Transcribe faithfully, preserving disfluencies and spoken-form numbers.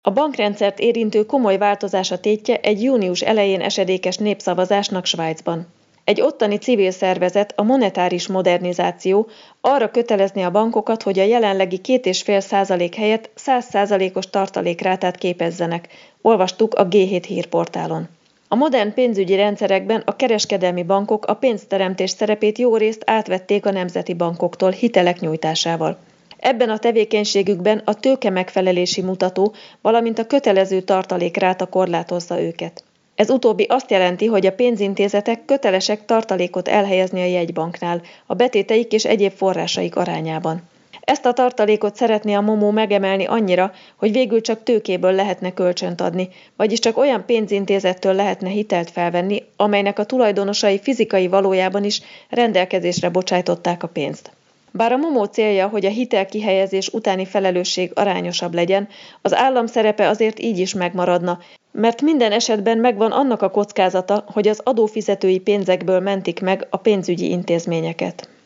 A bankrendszert érintő komoly változás a tétje egy június elején esedékes népszavazásnak Svájcban. Egy ottani civil szervezet, a monetáris modernizáció arra kötelezné a bankokat, hogy a jelenlegi két egész öt százalék helyett száz százalékos tartalékrátát képezzenek, olvastuk a gé hét hírportálon. A modern pénzügyi rendszerekben a kereskedelmi bankok a pénzteremtés szerepét jórészt átvették a nemzeti bankoktól hitelek nyújtásával. Ebben a tevékenységükben a tőke megfelelési mutató, valamint a kötelező tartalékráta korlátozza őket. Ez utóbbi azt jelenti, hogy a pénzintézetek kötelesek tartalékot elhelyezni a jegybanknál, a betéteik és egyéb forrásaik arányában. Ezt a tartalékot szeretné a MOMO megemelni annyira, hogy végül csak tőkéből lehetne kölcsönt adni, vagyis csak olyan pénzintézettől lehetne hitelt felvenni, amelynek a tulajdonosai fizikai valójában is rendelkezésre bocsájtották a pénzt. Bár a MOMO célja, hogy a hitelkihelyezés utáni felelősség arányosabb legyen, az állam szerepe azért így is megmaradna, mert minden esetben megvan annak a kockázata, hogy az adófizetői pénzekből mentik meg a pénzügyi intézményeket.